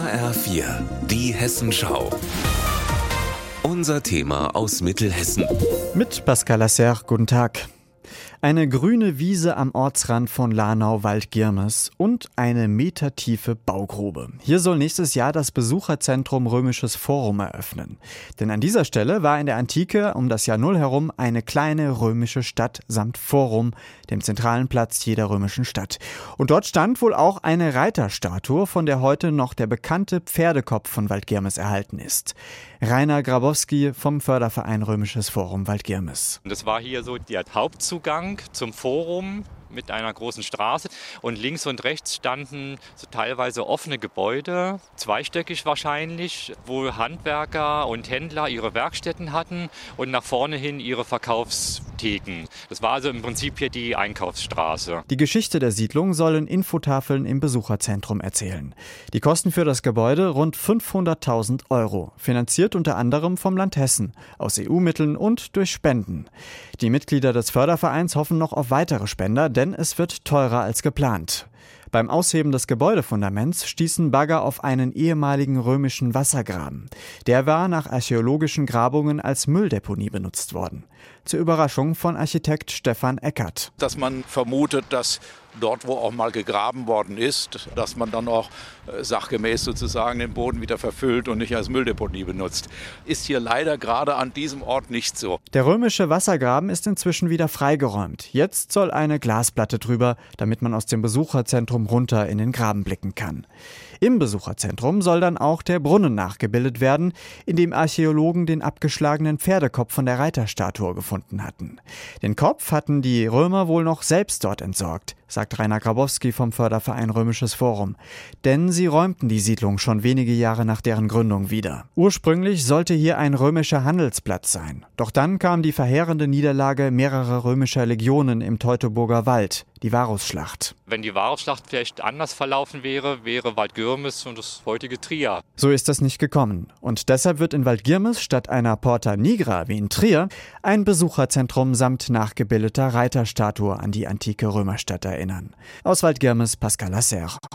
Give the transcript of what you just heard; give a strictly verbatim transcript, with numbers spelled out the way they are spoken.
H R vier, die Hessenschau. Unser Thema aus Mittelhessen. Mit Pascal Lasser, guten Tag. Eine grüne Wiese am Ortsrand von Lahnau-Waldgirmes und eine metertiefe Baugrube. Hier soll nächstes Jahr das Besucherzentrum Römisches Forum eröffnen. Denn an dieser Stelle war in der Antike um das Jahr Null herum eine kleine römische Stadt samt Forum, dem zentralen Platz jeder römischen Stadt. Und dort stand wohl auch eine Reiterstatue, von der heute noch der bekannte Pferdekopf von Waldgirmes erhalten ist. Rainer Grabowski vom Förderverein Römisches Forum Waldgirmes. Das war hier so der Hauptzugang zum Forum mit einer großen Straße und links und rechts standen so teilweise offene Gebäude, zweistöckig wahrscheinlich, wo Handwerker und Händler ihre Werkstätten hatten und nach vorne hin ihre Verkaufstheken. Das war also im Prinzip hier die Einkaufsstraße. Die Geschichte der Siedlung sollen Infotafeln im Besucherzentrum erzählen. Die Kosten für das Gebäude rund fünfhunderttausend Euro, finanziert unter anderem vom Land Hessen, aus E U-Mitteln und durch Spenden. Die Mitglieder des Fördervereins hoffen noch auf weitere Spender, denn es wird teurer als geplant. Beim Ausheben des Gebäudefundaments stießen Bagger auf einen ehemaligen römischen Wassergraben. Der war nach archäologischen Grabungen als Mülldeponie benutzt worden. Zur Überraschung von Architekt Stefan Eckert. Dass man vermutet, dass dort, wo auch mal gegraben worden ist, dass man dann auch äh, sachgemäß sozusagen den Boden wieder verfüllt und nicht als Mülldeponie benutzt. Ist hier leider gerade an diesem Ort nicht so. Der römische Wassergraben ist inzwischen wieder freigeräumt. Jetzt soll eine Glasplatte drüber, damit man aus dem Besucherzentrum runter in den Graben blicken kann. Im Besucherzentrum soll dann auch der Brunnen nachgebildet werden, in dem Archäologen den abgeschlagenen Pferdekopf von der Reiterstatue gefunden hatten. Den Kopf hatten die Römer wohl noch selbst dort entsorgt, sagt Rainer Grabowski vom Förderverein Römisches Forum. Denn sie räumten die Siedlung schon wenige Jahre nach deren Gründung wieder. Ursprünglich sollte hier ein römischer Handelsplatz sein. Doch dann kam die verheerende Niederlage mehrerer römischer Legionen im Teutoburger Wald, die Varusschlacht. Wenn die Varusschlacht vielleicht anders verlaufen wäre, wäre Waldgirmes und das heutige Trier. So ist das nicht gekommen. Und deshalb wird in Waldgirmes statt einer Porta Nigra wie in Trier ein Besucherzentrum samt nachgebildeter Reiterstatue an die antike Römerstadt erinnern. Aus Waldgirmes, Pascal Lasser.